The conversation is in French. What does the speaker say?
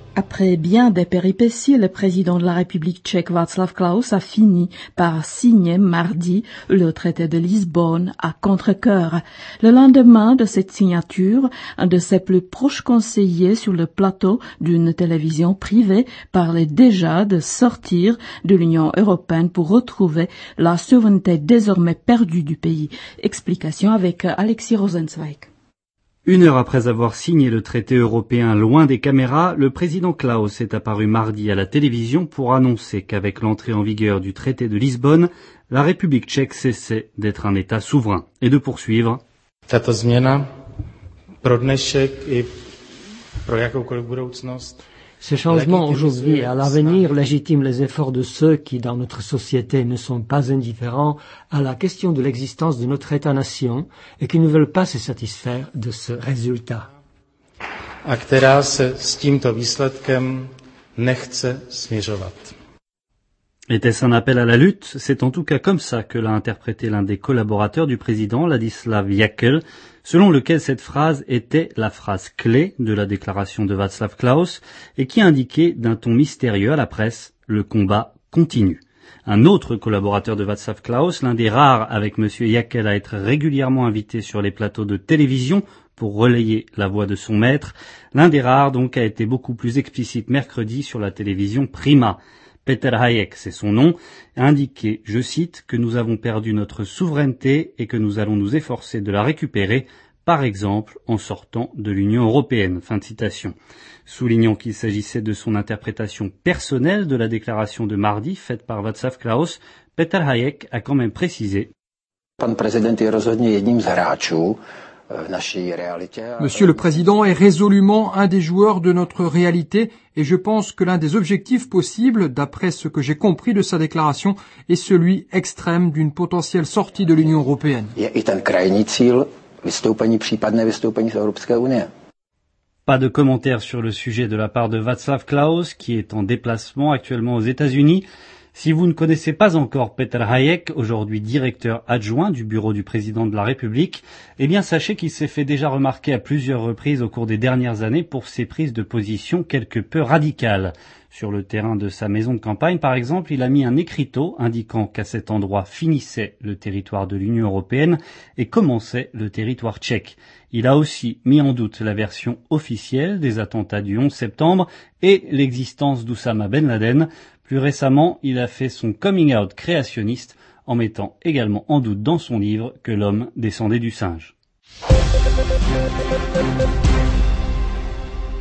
Après bien des péripéties, le président de la République tchèque Václav Klaus a fini par signer mardi le traité de Lisbonne à contre-cœur. Le lendemain de cette signature, un de ses plus proches conseillers sur le plateau d'une télévision privée parlait déjà de sortir de l'Union européenne pour retrouver la souveraineté désormais perdue du pays. Explication avec Alexis Rosenzweig. 1 heure après avoir signé le traité européen loin des caméras, le président Klaus est apparu mardi à la télévision pour annoncer qu'avec l'entrée en vigueur du traité de Lisbonne, la République tchèque cessait d'être un État souverain et de poursuivre. Tato změna pro dnešek i pro jakoukoliv budoucnost. Ce changement aujourd'hui et à l'avenir légitime les efforts de ceux qui, dans notre société, ne sont pas indifférents à la question de l'existence de notre État-nation et qui ne veulent pas se satisfaire de ce résultat. A která se s tímto výsledkem nechce smiřovat. Était-ce un appel à la lutte? C'est en tout cas comme ça que l'a interprété l'un des collaborateurs du président, Ladislav Jakel, selon lequel cette phrase était la phrase clé de la déclaration de Václav Klaus et qui indiquait d'un ton mystérieux à la presse « Le combat continue ». Un autre collaborateur de Václav Klaus, l'un des rares avec M. Jakel à être régulièrement invité sur les plateaux de télévision pour relayer la voix de son maître, l'un des rares donc a été beaucoup plus explicite mercredi sur la télévision Prima. Peter Hayek, c'est son nom, a indiqué, je cite, que nous avons perdu notre souveraineté et que nous allons nous efforcer de la récupérer, par exemple en sortant de l'Union européenne. Fin de citation. Soulignant qu'il s'agissait de son interprétation personnelle de la déclaration de mardi faite par Václav Klaus, Peter Hayek a quand même précisé. Pan prezident je rozhodně jedním z hráčů. Monsieur le Président est résolument un des joueurs de notre réalité et je pense que l'un des objectifs possibles, d'après ce que j'ai compris de sa déclaration, est celui extrême d'une potentielle sortie de l'Union européenne. Pas de commentaires sur le sujet de la part de Václav Klaus, qui est en déplacement actuellement aux États-Unis. Si vous ne connaissez pas encore Peter Hayek, aujourd'hui directeur adjoint du bureau du président de la République, eh bien sachez qu'il s'est fait déjà remarquer à plusieurs reprises au cours des dernières années pour ses prises de position quelque peu radicales. Sur le terrain de sa maison de campagne, par exemple, il a mis un écriteau indiquant qu'à cet endroit finissait le territoire de l'Union européenne et commençait le territoire tchèque. Il a aussi mis en doute la version officielle des attentats du 11 septembre et l'existence d'Oussama Ben Laden. Plus récemment, il a fait son coming out créationniste en mettant également en doute dans son livre que l'homme descendait du singe.